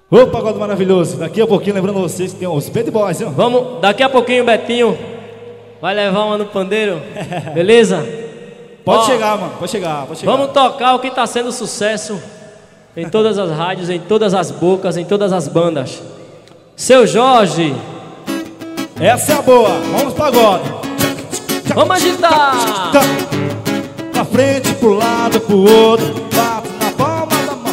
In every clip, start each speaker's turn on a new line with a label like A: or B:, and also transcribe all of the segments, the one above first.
A: Ô, pagode maravilhoso. Daqui a pouquinho, lembrando vocês que tem os Bad Boys, hein?
B: Vamos, daqui a pouquinho o Betinho vai levar uma no pandeiro, beleza?
A: Pode chegar, mano, pode chegar.
B: Vamos tocar o que tá sendo sucesso em todas as rádios, em todas as bocas, em todas as bandas. Seu Jorge.
A: Essa é a boa, vamos pagode.
B: Vamos agitar.
A: Pra frente, pro lado, pro outro. Bate na palma da mão.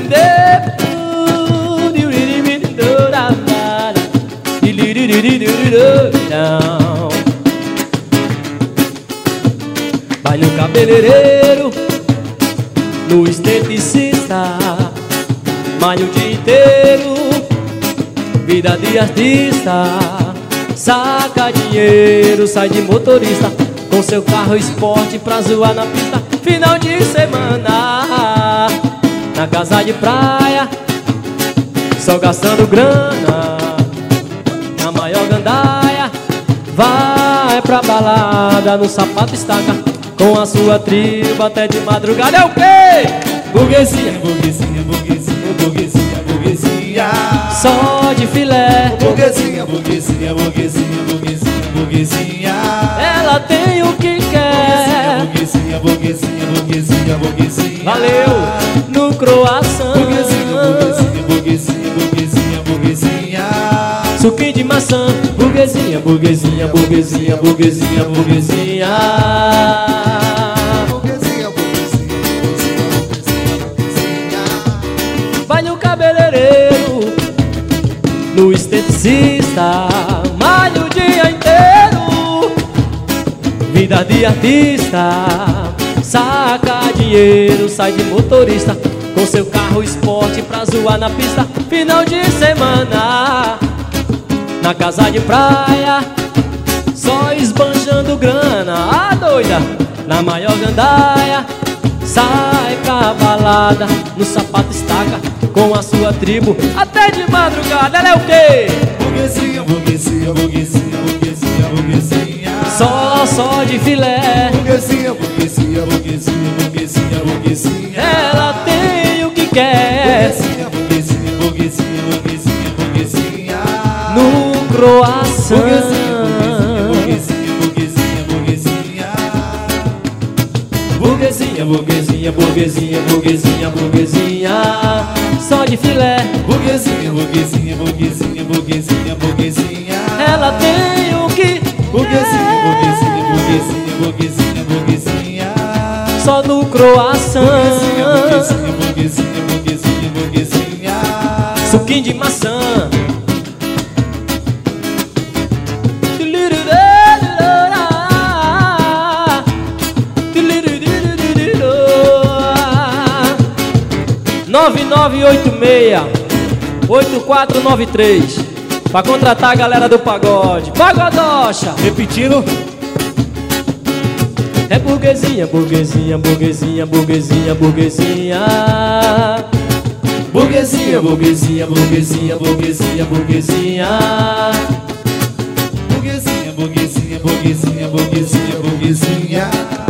B: Vai no cabeleireiro, no esteticista, malha o dia inteiro, vida de artista. Saca dinheiro, sai de motorista, com seu carro esporte pra zoar na pista. Final de semana, na casa de praia, só gastando grana. Na maior gandaia, vai pra balada, no sapato estaca, com a sua tribo até de madrugada. É o quê? Burguesia,
A: burguesia, burguesia, burguesia, burguesia.
B: Só de filé.
A: Burguesia, burguesia, burguesia, burguesia, burguesia.
B: Ela tem o que quer.
A: Burguesia, burguesia, burguesia, burguesia.
B: Valeu! No croissant.
A: Burguesia, burguesia, burguesia, burguesia.
B: Suquinho de maçã. Burguesia, burguesia, burguesia, burguesia, burguesia. Vai no cabeleireiro, no esteticista, malha o dia inteiro, vida de artista. Saca dinheiro, sai de motorista, com seu carro esporte pra zoar na pista. Final de semana, na casa de praia, só esbanjando grana. Ah, doida, na maior gandaia, sai pra balada, no sapato estaca, com a sua tribo até de madrugada. Ela é o quê?
A: Burguesia, burguesia, burguesia, burguesia, burguesia.
B: Só de filé.
A: Burguesia, burguesia, burguesia, burguesia, burguesia.
B: Ela tem o que quer.
A: Burguesia, burguesia, burguesia, burguesia, burguesia.
B: No croissant.
A: Burguesia, burguesia, burguesia, burguesia.
B: Burguesia, burguesia, burguesia, burguesia, burguesia. Só de filé.
A: Burguesia, burguesia, burguesia, burguesia, burguesia.
B: Ela tem o que
A: burguesia, burguesia, burguesia, burguesia, burguesia.
B: Só no croissant.
A: Burguesia, burguesia, burguesia, burguesia.
B: Suquinho de maçã. Nove 8493 pra contratar a galera do pagode. Pagodocha.
A: Repetindo.
B: É burguesia, burguesia, burguesia, burguesia, burguesia. Burguesia, burguesia, burguesia, burguesia, burguesia.
A: Burguesia, burguesia, burguesia, burguesia, burguesia.